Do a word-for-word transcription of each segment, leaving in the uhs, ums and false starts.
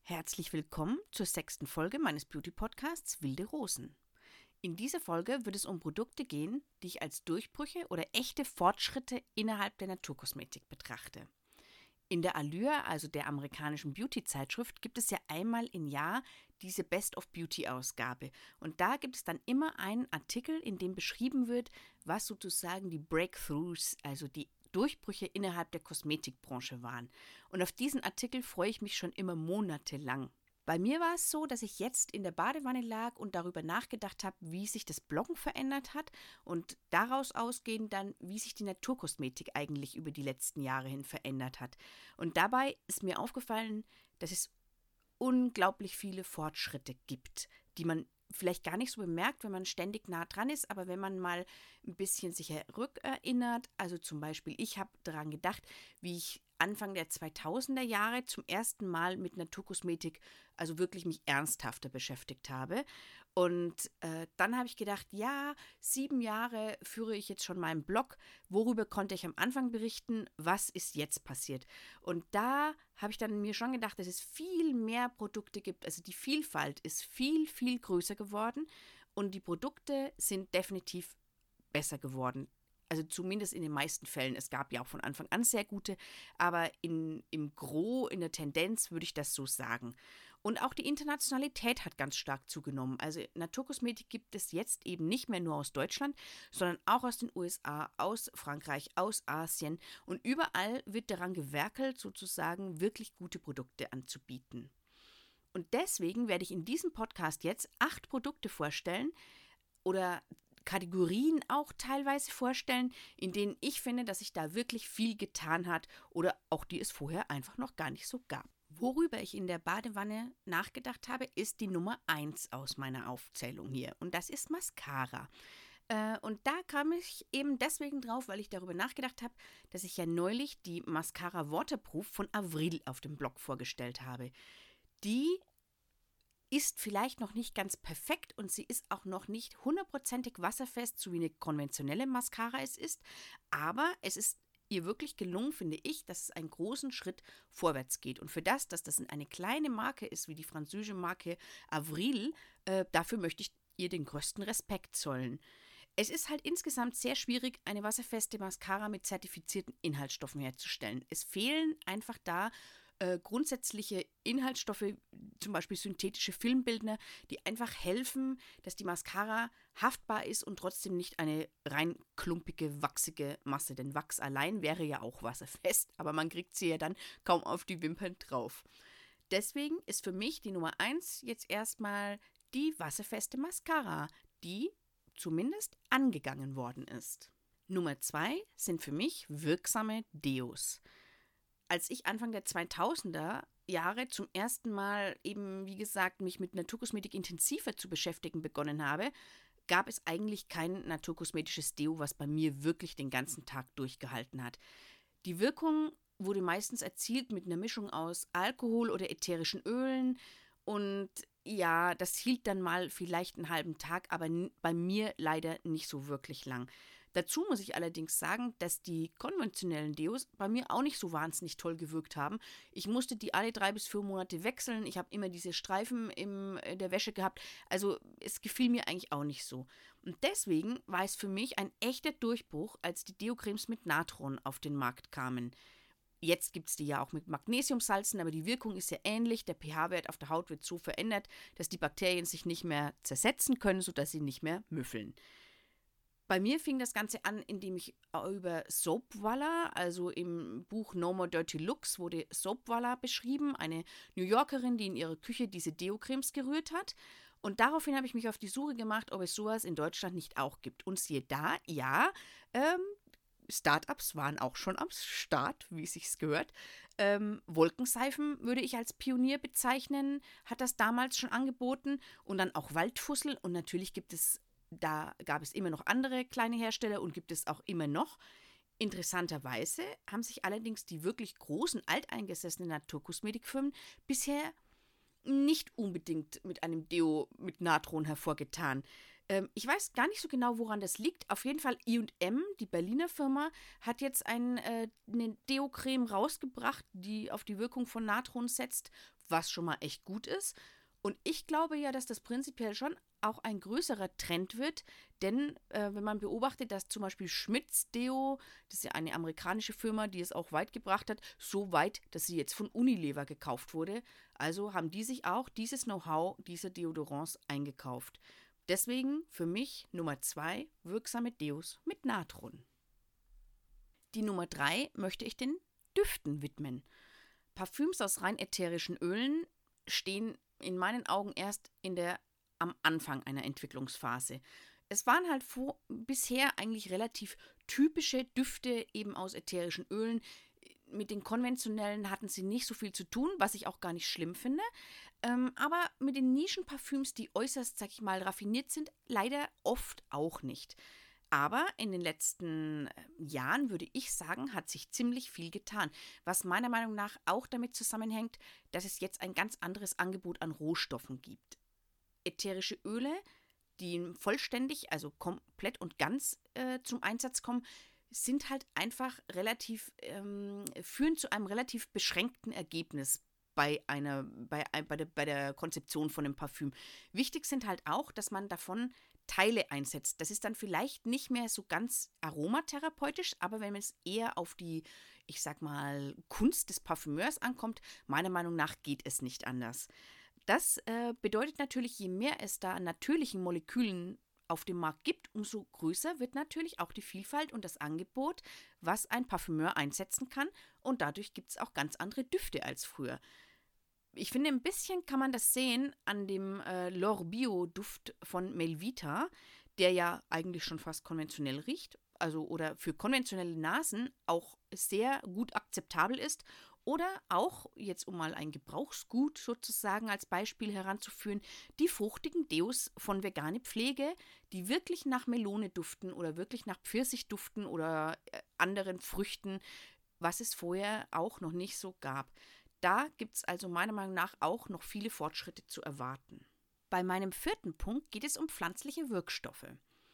Herzlich willkommen zur sechsten Folge meines Beauty-Podcasts Wilde Rosen. In dieser Folge wird es um Produkte gehen, die ich als Durchbrüche oder echte Fortschritte innerhalb der Naturkosmetik betrachte. In der Allure, also der amerikanischen Beauty-Zeitschrift, gibt es ja einmal im Jahr diese Best of Beauty-Ausgabe. Und da gibt es dann immer einen Artikel, in dem beschrieben wird, was sozusagen die Breakthroughs, also die Durchbrüche innerhalb der Kosmetikbranche waren. Und auf diesen Artikel freue ich mich schon immer monatelang. Bei mir war es so, dass ich jetzt in der Badewanne lag und darüber nachgedacht habe, wie sich das Bloggen verändert hat und daraus ausgehend dann, wie sich die Naturkosmetik eigentlich über die letzten Jahre hin verändert hat. Und dabei ist mir aufgefallen, dass es unglaublich viele Fortschritte gibt, die man vielleicht gar nicht so bemerkt, wenn man ständig nah dran ist, aber wenn man mal ein bisschen sich rückerinnert, also zum Beispiel, ich habe daran gedacht, wie ich Anfang der zweitausender Jahre zum ersten Mal mit Naturkosmetik, also wirklich mich ernsthafter beschäftigt habe. Und äh, dann habe ich gedacht, ja, sieben Jahre führe ich jetzt schon meinen Blog. Worüber konnte ich am Anfang berichten? Was ist jetzt passiert? Und da habe ich dann mir schon gedacht, dass es viel mehr Produkte gibt. Also die Vielfalt ist viel, viel größer geworden und die Produkte sind definitiv besser geworden. Also zumindest in den meisten Fällen. Es gab ja auch von Anfang an sehr gute, aber in, im Gros, in der Tendenz würde ich das so sagen. Und auch die Internationalität hat ganz stark zugenommen. Also Naturkosmetik gibt es jetzt eben nicht mehr nur aus Deutschland, sondern auch aus den U S A, aus Frankreich, aus Asien. Und überall wird daran gewerkelt, sozusagen wirklich gute Produkte anzubieten. Und deswegen werde ich in diesem Podcast jetzt acht Produkte vorstellen oder Kategorien auch teilweise vorstellen, in denen ich finde, dass sich da wirklich viel getan hat oder auch die es vorher einfach noch gar nicht so gab. Worüber ich in der Badewanne nachgedacht habe, ist die Nummer eins aus meiner Aufzählung hier und das ist Mascara. Äh, und da kam ich eben deswegen drauf, weil ich darüber nachgedacht habe, dass ich ja neulich die Mascara Waterproof von Avril auf dem Blog vorgestellt habe. Die ist vielleicht noch nicht ganz perfekt und sie ist auch noch nicht hundertprozentig wasserfest, so wie eine konventionelle Mascara es ist, aber es ist ihr wirklich gelungen, finde ich, dass es einen großen Schritt vorwärts geht. Und für das, dass das eine kleine Marke ist, wie die französische Marke Avril, äh, dafür möchte ich ihr den größten Respekt zollen. Es ist halt insgesamt sehr schwierig, eine wasserfeste Mascara mit zertifizierten Inhaltsstoffen herzustellen. Es fehlen einfach da Äh, grundsätzliche Inhaltsstoffe, zum Beispiel synthetische Filmbildner, die einfach helfen, dass die Mascara haftbar ist und trotzdem nicht eine rein klumpige, wachsige Masse. Denn Wachs allein wäre ja auch wasserfest, aber man kriegt sie ja dann kaum auf die Wimpern drauf. Deswegen ist für mich die Nummer eins jetzt erstmal die wasserfeste Mascara, die zumindest angegangen worden ist. Nummer zwei sind für mich wirksame Deos. Als ich Anfang der zweitausender Jahre zum ersten Mal eben, wie gesagt, mich mit Naturkosmetik intensiver zu beschäftigen begonnen habe, gab es eigentlich kein naturkosmetisches Deo, was bei mir wirklich den ganzen Tag durchgehalten hat. Die Wirkung wurde meistens erzielt mit einer Mischung aus Alkohol oder ätherischen Ölen und ja, das hielt dann mal vielleicht einen halben Tag, aber bei mir leider nicht so wirklich lang. Dazu muss ich allerdings sagen, dass die konventionellen Deos bei mir auch nicht so wahnsinnig toll gewirkt haben. Ich musste die alle drei bis vier Monate wechseln. Ich habe immer diese Streifen im, in der Wäsche gehabt. Also es gefiel mir eigentlich auch nicht so. Und deswegen war es für mich ein echter Durchbruch, als die Deo-Cremes mit Natron auf den Markt kamen. Jetzt gibt es die ja auch mit Magnesiumsalzen, aber die Wirkung ist ja ähnlich. Der pH-Wert auf der Haut wird so verändert, dass die Bakterien sich nicht mehr zersetzen können, sodass sie nicht mehr müffeln. Bei mir fing das Ganze an, indem ich über Soapwalla, also im Buch No More Dirty Looks wurde Soapwalla beschrieben, eine New Yorkerin, die in ihrer Küche diese Deo-Cremes gerührt hat. Und daraufhin habe ich mich auf die Suche gemacht, ob es sowas in Deutschland nicht auch gibt. Und siehe da, ja, ähm, Startups waren auch schon am Start, wie es sich gehört. Ähm, Wolkenseifen würde ich als Pionier bezeichnen, hat das damals schon angeboten. Und dann auch Waldfussel. Und natürlich gibt es Da gab es immer noch andere kleine Hersteller und gibt es auch immer noch. Interessanterweise haben sich allerdings die wirklich großen, alteingesessenen Naturkosmetikfirmen bisher nicht unbedingt mit einem Deo mit Natron hervorgetan. Ähm, ich weiß gar nicht so genau, woran das liegt. Auf jeden Fall I und M, die Berliner Firma, hat jetzt ein, äh, eine Deo-Creme rausgebracht, die auf die Wirkung von Natron setzt, was schon mal echt gut ist. Und ich glaube ja, dass das prinzipiell schon auch ein größerer Trend wird, denn äh, wenn man beobachtet, dass zum Beispiel Schmidt's Deo, das ist ja eine amerikanische Firma, die es auch weit gebracht hat, so weit, dass sie jetzt von Unilever gekauft wurde. Also haben die sich auch dieses Know-how dieser Deodorants eingekauft. Deswegen für mich Nummer zwei wirksame Deos mit Natron. Die Nummer drei möchte ich den Düften widmen. Parfüms aus rein ätherischen Ölen stehen in meinen Augen erst in der am Anfang einer Entwicklungsphase. Es waren halt vor, bisher eigentlich relativ typische Düfte eben aus ätherischen Ölen. Mit den konventionellen hatten sie nicht so viel zu tun, was ich auch gar nicht schlimm finde. Ähm, aber mit den Nischenparfüms, die äußerst, sag ich mal, raffiniert sind, leider oft auch nicht. Aber in den letzten Jahren, würde ich sagen, hat sich ziemlich viel getan, was meiner Meinung nach auch damit zusammenhängt, dass es jetzt ein ganz anderes Angebot an Rohstoffen gibt. Ätherische Öle, die vollständig, also komplett und ganz äh, zum Einsatz kommen, sind halt einfach relativ, ähm, führen zu einem relativ beschränkten Ergebnis bei einer, bei, bei, der, bei der Konzeption von einem Parfüm. Wichtig sind halt auch, dass man davon Teile einsetzt. Das ist dann vielleicht nicht mehr so ganz aromatherapeutisch, aber wenn es eher auf die, ich sag mal, Kunst des Parfümeurs ankommt, meiner Meinung nach geht es nicht anders. Das äh, bedeutet natürlich, je mehr es da an natürlichen Molekülen auf dem Markt gibt, umso größer wird natürlich auch die Vielfalt und das Angebot, was ein Parfümeur einsetzen kann. Und dadurch gibt es auch ganz andere Düfte als früher. Ich finde, ein bisschen kann man das sehen an dem äh, L'Or Bio Duft von Melvita, der ja eigentlich schon fast konventionell riecht, also oder für konventionelle Nasen auch sehr gut akzeptabel ist. Oder auch, jetzt um mal ein Gebrauchsgut sozusagen als Beispiel heranzuführen, die fruchtigen Deos von Vegane Pflege, die wirklich nach Melone duften oder wirklich nach Pfirsich duften oder äh, anderen Früchten, was es vorher auch noch nicht so gab. Da gibt es also meiner Meinung nach auch noch viele Fortschritte zu erwarten. Bei meinem vierten Punkt geht es um pflanzliche Wirkstoffe.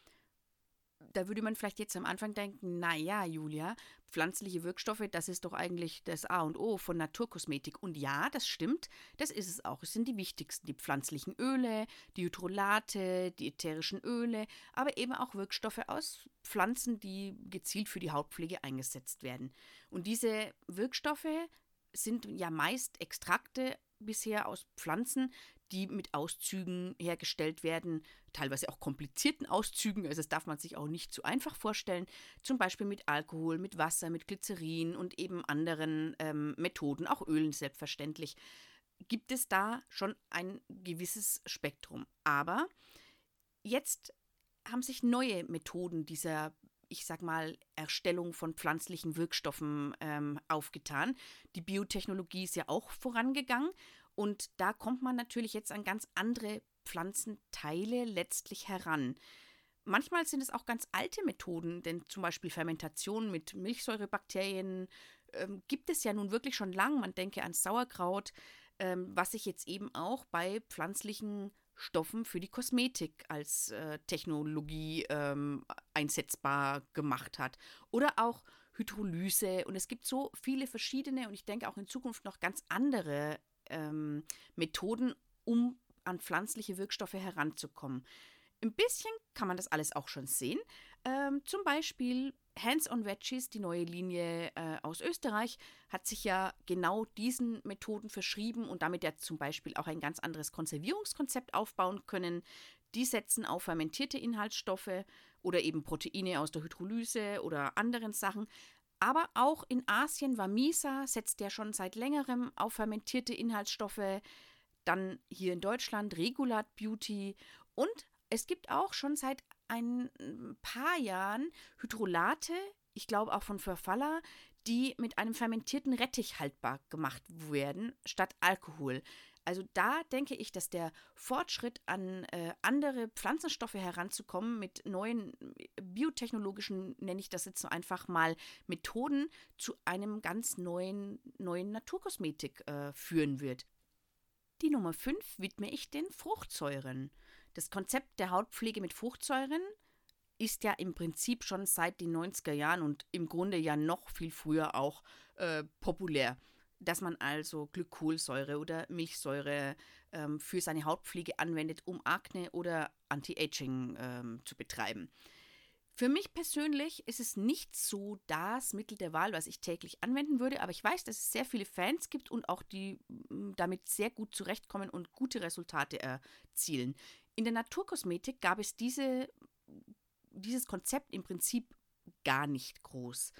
Da würde man vielleicht jetzt am Anfang denken, naja, Julia, pflanzliche Wirkstoffe, das ist doch eigentlich das A und O von Naturkosmetik. Und ja, das stimmt, das ist es auch. Es sind die wichtigsten, die pflanzlichen Öle, die Hydrolate, die ätherischen Öle, aber eben auch Wirkstoffe aus Pflanzen, die gezielt für die Hautpflege eingesetzt werden. Und diese Wirkstoffe sind ja meist Extrakte bisher aus Pflanzen, die mit Auszügen hergestellt werden, teilweise auch komplizierten Auszügen, also das darf man sich auch nicht zu einfach vorstellen, zum Beispiel mit Alkohol, mit Wasser, mit Glycerin und eben anderen ähm, Methoden, auch Ölen selbstverständlich, gibt es da schon ein gewisses Spektrum. Aber jetzt haben sich neue Methoden dieser, ich sag mal, Erstellung von pflanzlichen Wirkstoffen ähm, aufgetan. Die Biotechnologie ist ja auch vorangegangen und da kommt man natürlich jetzt an ganz andere Pflanzenteile letztlich heran. Manchmal sind es auch ganz alte Methoden, denn zum Beispiel Fermentation mit Milchsäurebakterien ähm, gibt es ja nun wirklich schon lang. Man denke an Sauerkraut, ähm, was sich jetzt eben auch bei pflanzlichen Stoffen für die Kosmetik als äh, Technologie ähm, einsetzbar gemacht hat. Oder auch Hydrolyse. Und es gibt so viele verschiedene und ich denke auch in Zukunft noch ganz andere ähm, Methoden, um an pflanzliche Wirkstoffe heranzukommen. Ein bisschen kann man das alles auch schon sehen. Ähm, zum Beispiel Hands on Veggies, die neue Linie äh, aus Österreich, hat sich ja genau diesen Methoden verschrieben und damit ja zum Beispiel auch ein ganz anderes Konservierungskonzept aufbauen können. Die setzen auf fermentierte Inhaltsstoffe oder eben Proteine aus der Hydrolyse oder anderen Sachen. Aber auch in Asien, Vamisa setzt ja schon seit längerem auf fermentierte Inhaltsstoffe. Dann hier in Deutschland Regulat Beauty und es gibt auch schon seit ein paar Jahren Hydrolate, ich glaube auch von Verfalla, die mit einem fermentierten Rettich haltbar gemacht werden, statt Alkohol. Also da denke ich, dass der Fortschritt an äh, andere Pflanzenstoffe heranzukommen mit neuen biotechnologischen, nenne ich das jetzt so einfach mal, Methoden zu einem ganz neuen, neuen Naturkosmetik äh, führen wird. Die Nummer fünf widme ich den Fruchtsäuren. Das Konzept der Hautpflege mit Fruchtsäuren ist ja im Prinzip schon seit den neunziger Jahren und im Grunde ja noch viel früher auch äh, populär. dass man also Glykolsäure oder Milchsäure ähm, für seine Hautpflege anwendet, um Akne oder Anti-Aging ähm, zu betreiben. Für mich persönlich ist es nicht so das Mittel der Wahl, was ich täglich anwenden würde, aber ich weiß, dass es sehr viele Fans gibt und auch die m, damit sehr gut zurechtkommen und gute Resultate erzielen. In der Naturkosmetik gab es diese, dieses Konzept im Prinzip gar nicht groß.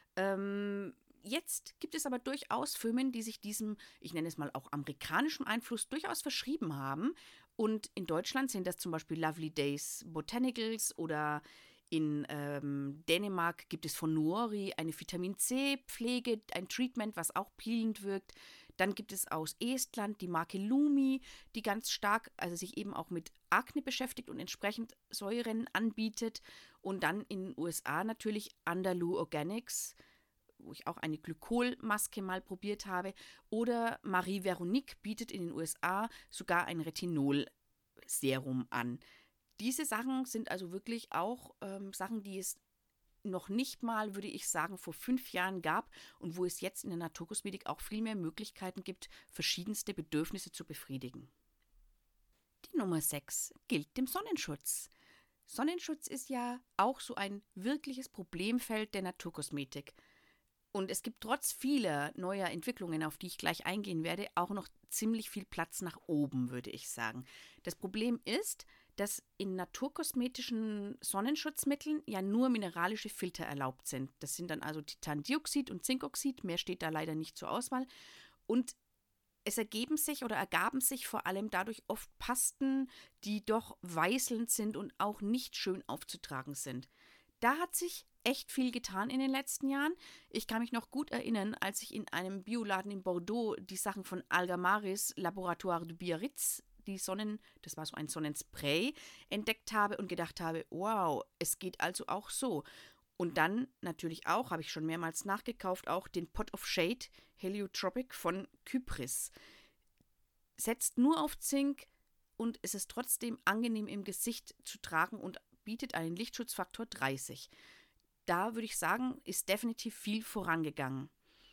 Ähm, jetzt gibt es aber durchaus Firmen, die sich diesem, ich nenne es mal auch amerikanischen Einfluss durchaus verschrieben haben. Und in Deutschland sind das zum Beispiel Lovely Days Botanicals oder in ähm, Dänemark gibt es von Nuori eine Vitamin-C-Pflege, ein Treatment, was auch peelend wirkt. Dann gibt es aus Estland die Marke Lumi, die ganz stark, also sich eben auch mit Akne beschäftigt und entsprechend Säuren anbietet. Und dann in den U S A natürlich Andalou Organics, wo ich auch eine Glykolmaske mal probiert habe. Oder Marie Veronique bietet in den U S A sogar ein Retinol-Serum an. Diese Sachen sind also wirklich auch ähm, Sachen, die es noch nicht mal, würde ich sagen, vor fünf Jahren gab und wo es jetzt in der Naturkosmetik auch viel mehr Möglichkeiten gibt, verschiedenste Bedürfnisse zu befriedigen. Die Nummer sechs gilt dem Sonnenschutz. Sonnenschutz ist ja auch so ein wirkliches Problemfeld der Naturkosmetik. Und es gibt trotz vieler neuer Entwicklungen, auf die ich gleich eingehen werde, auch noch ziemlich viel Platz nach oben, würde ich sagen. Das Problem ist, dass in naturkosmetischen Sonnenschutzmitteln ja nur mineralische Filter erlaubt sind. Das sind dann also Titandioxid und Zinkoxid, mehr steht da leider nicht zur Auswahl. Und es ergeben sich oder ergaben sich vor allem dadurch oft Pasten, die doch weißelnd sind und auch nicht schön aufzutragen sind. Da hat sich echt viel getan in den letzten Jahren. Ich kann mich noch gut erinnern, als ich in einem Bioladen in Bordeaux die Sachen von Algamaris Laboratoire de Biarritz, die Sonnen, das war so ein Sonnenspray, entdeckt habe und gedacht habe, wow, es geht also auch so. Und dann natürlich auch, habe ich schon mehrmals nachgekauft, auch den Pot of Shade Heliotropic von Kypris. Setzt nur auf Zink und es ist trotzdem angenehm im Gesicht zu tragen und bietet einen Lichtschutzfaktor dreißig. Da würde ich sagen, ist definitiv viel vorangegangen.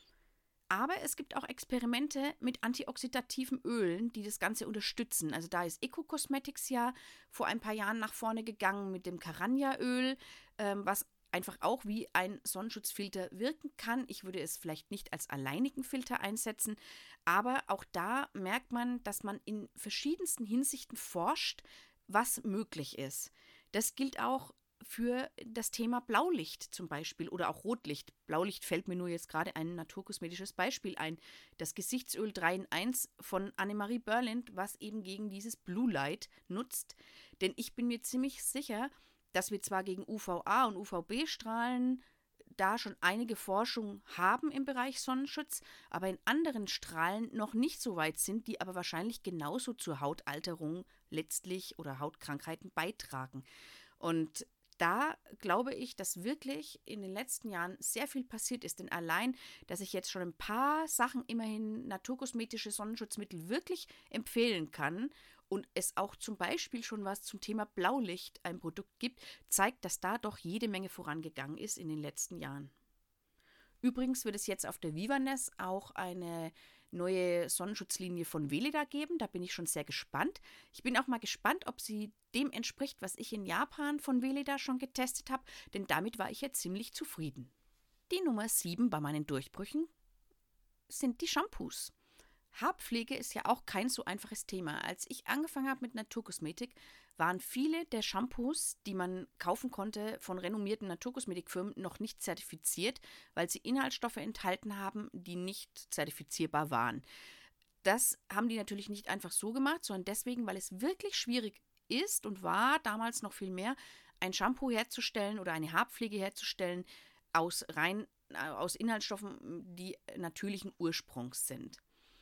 Aber es gibt auch Experimente mit antioxidativen Ölen, die das Ganze unterstützen. Also da ist Eco Cosmetics ja vor ein paar Jahren nach vorne gegangen mit dem Caranja-Öl, ähm, was einfach auch wie ein Sonnenschutzfilter wirken kann. Ich würde es vielleicht nicht als alleinigen Filter einsetzen, aber auch da merkt man, dass man in verschiedensten Hinsichten forscht, was möglich ist. Das gilt auch für das Thema Blaulicht zum Beispiel oder auch Rotlicht. Blaulicht fällt mir nur jetzt gerade ein naturkosmetisches Beispiel ein. Das Gesichtsöl drei in eins von Annemarie Berlind, was eben gegen dieses Blue Light nutzt. Denn ich bin mir ziemlich sicher, dass wir zwar gegen U V A und U V B-Strahlen da schon einige Forschung haben im Bereich Sonnenschutz, aber in anderen Strahlen noch nicht so weit sind, die aber wahrscheinlich genauso zur Hautalterung letztlich oder Hautkrankheiten beitragen. Und da glaube ich, dass wirklich in den letzten Jahren sehr viel passiert ist. Denn allein, dass ich jetzt schon ein paar Sachen, immerhin naturkosmetische Sonnenschutzmittel wirklich empfehlen kann und es auch zum Beispiel schon was zum Thema Blaulicht, ein Produkt gibt, zeigt, dass da doch jede Menge vorangegangen ist in den letzten Jahren. Übrigens wird es jetzt auf der Vivanes auch eine neue Sonnenschutzlinie von Weleda geben. Da bin ich schon sehr gespannt. Ich bin auch mal gespannt, ob sie dem entspricht, was ich in Japan von Weleda schon getestet habe, denn damit war ich ja ziemlich zufrieden. Die Nummer sieben bei meinen Durchbrüchen sind die Shampoos. Haarpflege ist ja auch kein so einfaches Thema. Als ich angefangen habe mit Naturkosmetik, waren viele der Shampoos, die man kaufen konnte von renommierten Naturkosmetikfirmen, noch nicht zertifiziert, weil sie Inhaltsstoffe enthalten haben, die nicht zertifizierbar waren. Das haben die natürlich nicht einfach so gemacht, sondern deswegen, weil es wirklich schwierig ist und war, damals noch viel mehr, ein Shampoo herzustellen oder eine Haarpflege herzustellen aus rein aus Inhaltsstoffen, die natürlichen Ursprungs sind.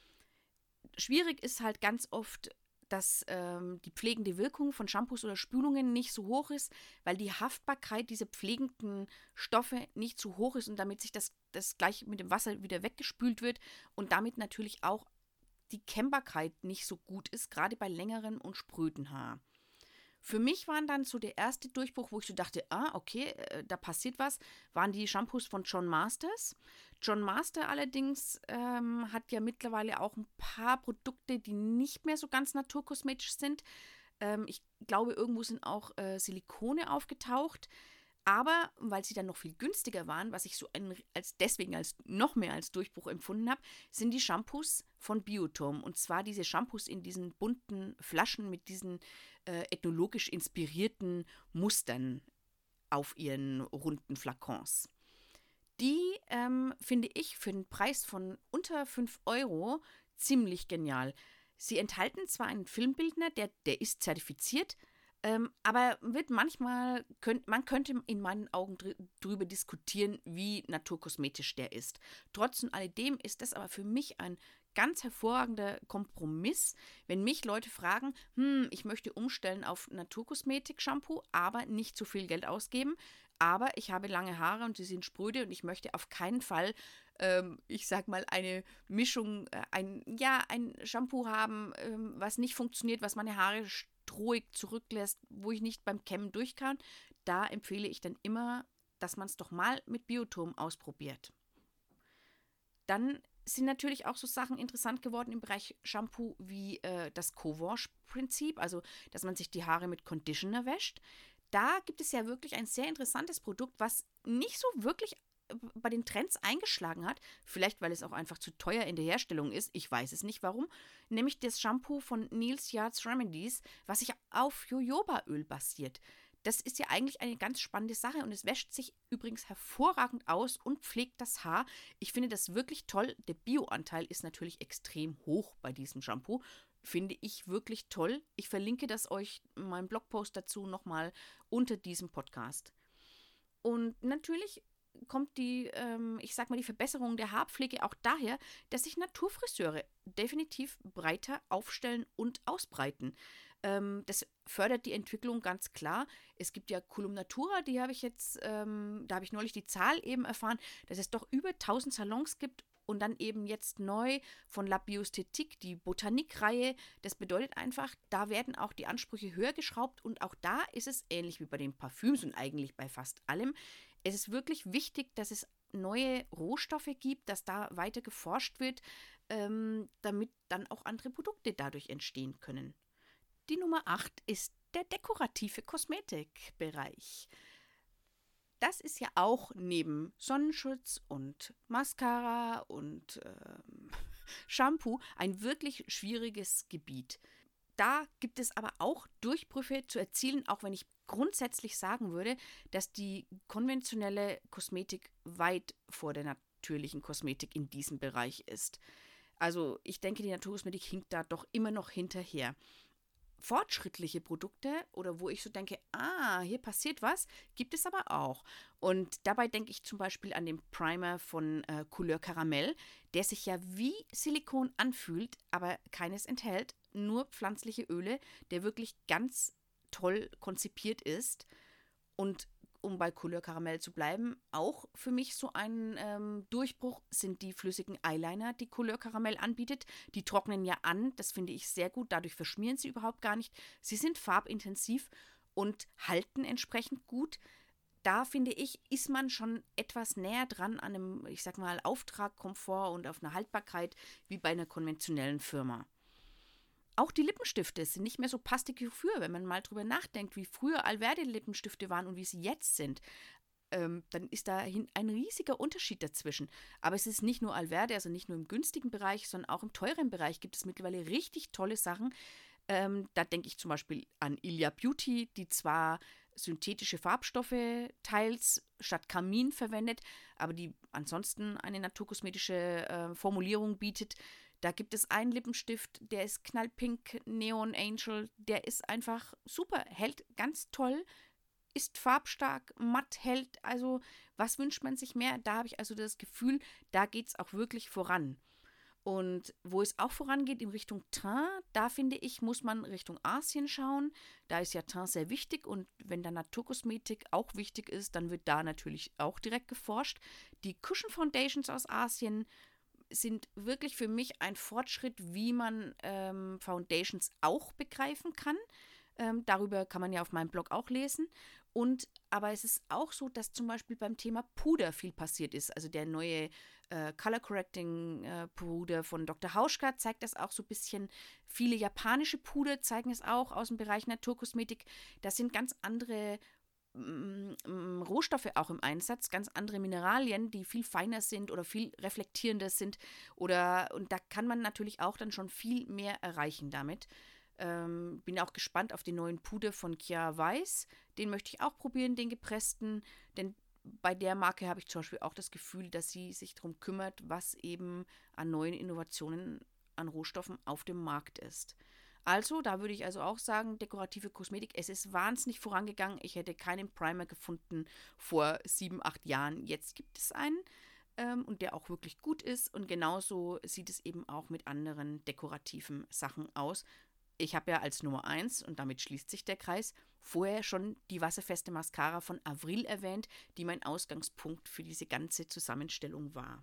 Schwierig ist halt ganz oft, dass ähm, die pflegende Wirkung von Shampoos oder Spülungen nicht so hoch ist, weil die Haftbarkeit dieser pflegenden Stoffe nicht so hoch ist und damit sich das, das gleich mit dem Wasser wieder weggespült wird und damit natürlich auch die Kennbarkeit nicht so gut ist, gerade bei längerem und spröden Haar. Für mich waren dann so der erste Durchbruch, wo ich so dachte, ah, okay, äh, da passiert was, waren die Shampoos von John Masters. John Master allerdings ähm, hat ja mittlerweile auch ein paar Produkte, die nicht mehr so ganz naturkosmetisch sind. Ähm, ich glaube, irgendwo sind auch äh, Silikone aufgetaucht. Aber weil sie dann noch viel günstiger waren, was ich so ein, als deswegen als noch mehr als Durchbruch empfunden habe, sind die Shampoos von Biotom. Und zwar diese Shampoos in diesen bunten Flaschen mit diesen äh, ethnologisch inspirierten Mustern auf ihren runden Flakons. Die ähm, finde ich für den Preis von unter fünf Euro ziemlich genial. Sie enthalten zwar einen Filmbildner, der, der ist zertifiziert, ähm, aber wird manchmal, könnt, man könnte in meinen Augen dr- drüber diskutieren, wie naturkosmetisch der ist. Trotz und alledem ist das aber für mich ein ganz hervorragender Kompromiss, wenn mich Leute fragen, hm, ich möchte umstellen auf Naturkosmetik-Shampoo, aber nicht zu viel Geld ausgeben, aber ich habe lange Haare und sie sind spröde und ich möchte auf keinen Fall, ähm, ich sag mal, eine Mischung, äh, ein, ja, ein Shampoo haben, ähm, was nicht funktioniert, was meine Haare strohig zurücklässt, wo ich nicht beim Kämmen durch kann. Da empfehle ich dann immer, dass man es doch mal mit Biotom ausprobiert. Dann sind natürlich auch so Sachen interessant geworden im Bereich Shampoo wie äh, das Co-Wash-Prinzip, also dass man sich die Haare mit Conditioner wäscht. Da gibt es ja wirklich ein sehr interessantes Produkt, was nicht so wirklich äh, bei den Trends eingeschlagen hat. Vielleicht, weil es auch einfach zu teuer in der Herstellung ist. Ich weiß es nicht warum. Nämlich das Shampoo von Niels Yards Remedies, was sich auf Jojobaöl basiert. Das ist ja eigentlich eine ganz spannende Sache und es wäscht sich übrigens hervorragend aus und pflegt das Haar. Ich finde das wirklich toll. Der Bioanteil ist natürlich extrem hoch bei diesem Shampoo. Finde ich wirklich toll. Ich verlinke das euch in meinem Blogpost dazu nochmal unter diesem Podcast. Und natürlich kommt die, ähm, ich sag mal, die Verbesserung der Haarpflege auch daher, dass sich Naturfriseure definitiv breiter aufstellen und ausbreiten. Ähm, das fördert die Entwicklung ganz klar. Es gibt ja Colum Natura, die habe ich jetzt, ähm, da habe ich neulich die Zahl eben erfahren, dass es doch über tausend Salons gibt und dann eben jetzt neu von La Biosthetique, die Botanik-Reihe. Das bedeutet einfach, da werden auch die Ansprüche höher geschraubt und auch da ist es ähnlich wie bei den Parfüms und eigentlich bei fast allem. Es ist wirklich wichtig, dass es neue Rohstoffe gibt, dass da weiter geforscht wird, ähm, damit dann auch andere Produkte dadurch entstehen können. Die Nummer acht ist der dekorative Kosmetikbereich. Das ist ja auch neben Sonnenschutz und Mascara und ähm, Shampoo ein wirklich schwieriges Gebiet. Da gibt es aber auch Durchbrüche zu erzielen, auch wenn ich grundsätzlich sagen würde, dass die konventionelle Kosmetik weit vor der natürlichen Kosmetik in diesem Bereich ist. Also ich denke, die Naturkosmetik hinkt da doch immer noch hinterher. Fortschrittliche Produkte oder wo ich so denke, ah, hier passiert was, gibt es aber auch. Und dabei denke ich zum Beispiel an den Primer von äh, Couleur Caramel, der sich ja wie Silikon anfühlt, aber keines enthält, nur pflanzliche Öle, der wirklich ganz toll konzipiert ist. Und um bei Couleur Caramel zu bleiben, auch für mich so ein ähm, Durchbruch sind die flüssigen Eyeliner, die Couleur Caramel anbietet. Die trocknen ja an, das finde ich sehr gut, dadurch verschmieren sie überhaupt gar nicht. Sie sind farbintensiv und halten entsprechend gut. Da finde ich, ist man schon etwas näher dran an einem, ich sag mal, Auftrag, Komfort und auf eine Haltbarkeit wie bei einer konventionellen Firma. Auch die Lippenstifte sind nicht mehr so pastig wie früher, wenn man mal drüber nachdenkt, wie früher Alverde-Lippentifte waren und wie sie jetzt sind. Ähm, dann ist da ein riesiger Unterschied dazwischen. Aber es ist nicht nur Alverde, also nicht nur im günstigen Bereich, sondern auch im teuren Bereich gibt es mittlerweile richtig tolle Sachen. Ähm, da denke ich zum Beispiel an Ilia Beauty, die zwar synthetische Farbstoffe teils statt Kamin verwendet, aber die ansonsten eine naturkosmetische äh, Formulierung bietet. Da gibt es einen Lippenstift, der ist knallpink, Neon Angel, der ist einfach super, hält ganz toll, ist farbstark, matt hält, also was wünscht man sich mehr? Da habe ich also das Gefühl, da geht es auch wirklich voran. Und wo es auch vorangeht in Richtung Teint, da finde ich, muss man Richtung Asien schauen. Da ist ja Teint sehr wichtig und wenn da Naturkosmetik auch wichtig ist, dann wird da natürlich auch direkt geforscht. Die Cushion Foundations aus Asien sind wirklich für mich ein Fortschritt, wie man ähm, Foundations auch begreifen kann. Ähm, darüber kann man ja auf meinem Blog auch lesen. Und aber es ist auch so, dass zum Beispiel beim Thema Puder viel passiert ist. Also der neue äh, Color Correcting äh, Puder von Doktor Hauschka zeigt das auch so ein bisschen. Viele japanische Puder zeigen es auch aus dem Bereich Naturkosmetik. Das sind ganz andere mm, mm, Rohstoffe auch im Einsatz, ganz andere Mineralien, die viel feiner sind oder viel reflektierender sind. Oder und da kann man natürlich auch dann schon viel mehr erreichen damit. Ähm, bin auch gespannt auf den neuen Puder von Kia Weiß. Den möchte ich auch probieren, den gepressten. Denn bei der Marke habe ich zum Beispiel auch das Gefühl, dass sie sich darum kümmert, was eben an neuen Innovationen, an Rohstoffen auf dem Markt ist. Also, da würde ich also auch sagen, dekorative Kosmetik, es ist wahnsinnig vorangegangen. Ich hätte keinen Primer gefunden vor sieben, acht Jahren. Jetzt gibt es einen ähm, und der auch wirklich gut ist. Und genauso sieht es eben auch mit anderen dekorativen Sachen aus. Ich habe ja als Nummer eins, und damit schließt sich der Kreis, vorher schon die wasserfeste Mascara von Avril erwähnt, die mein Ausgangspunkt für diese ganze Zusammenstellung war.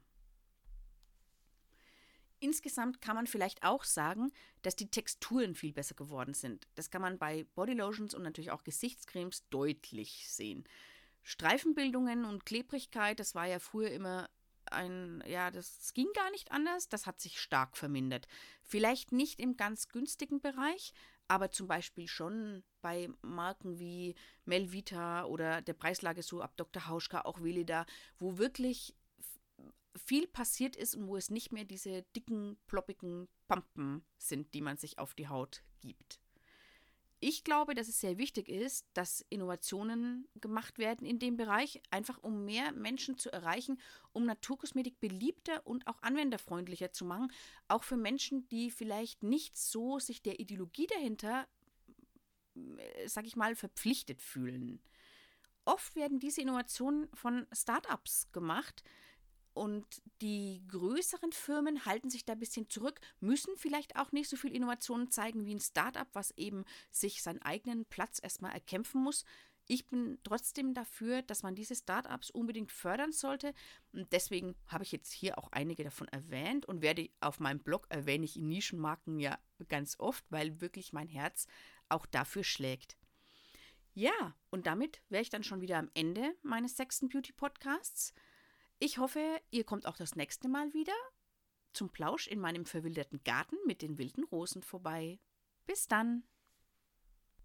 Insgesamt kann man vielleicht auch sagen, dass die Texturen viel besser geworden sind. Das kann man bei Bodylotions und natürlich auch Gesichtscremes deutlich sehen. Streifenbildungen und Klebrigkeit, das war ja früher immer ein, ja, das ging gar nicht anders, das hat sich stark vermindert. Vielleicht nicht im ganz günstigen Bereich, aber zum Beispiel schon bei Marken wie Melvita oder der Preislage so ab Doktor Hauschka, auch Veleda, wo wirklich viel passiert ist und wo es nicht mehr diese dicken, ploppigen Pampen sind, die man sich auf die Haut gibt. Ich glaube, dass es sehr wichtig ist, dass Innovationen gemacht werden in dem Bereich, einfach um mehr Menschen zu erreichen, um Naturkosmetik beliebter und auch anwenderfreundlicher zu machen, auch für Menschen, die vielleicht nicht so sich der Ideologie dahinter, sag ich mal, verpflichtet fühlen. Oft werden diese Innovationen von Startups gemacht, und die größeren Firmen halten sich da ein bisschen zurück, müssen vielleicht auch nicht so viel Innovationen zeigen wie ein Startup, was eben sich seinen eigenen Platz erstmal erkämpfen muss. Ich bin trotzdem dafür, dass man diese Startups unbedingt fördern sollte. Und deswegen habe ich jetzt hier auch einige davon erwähnt und werde auf meinem Blog erwähne ich in Nischenmarken ja ganz oft, weil wirklich mein Herz auch dafür schlägt. Ja, und damit wäre ich dann schon wieder am Ende meines sechsten Beauty Podcasts. Ich hoffe, ihr kommt auch das nächste Mal wieder zum Plausch in meinem verwilderten Garten mit den wilden Rosen vorbei. Bis dann!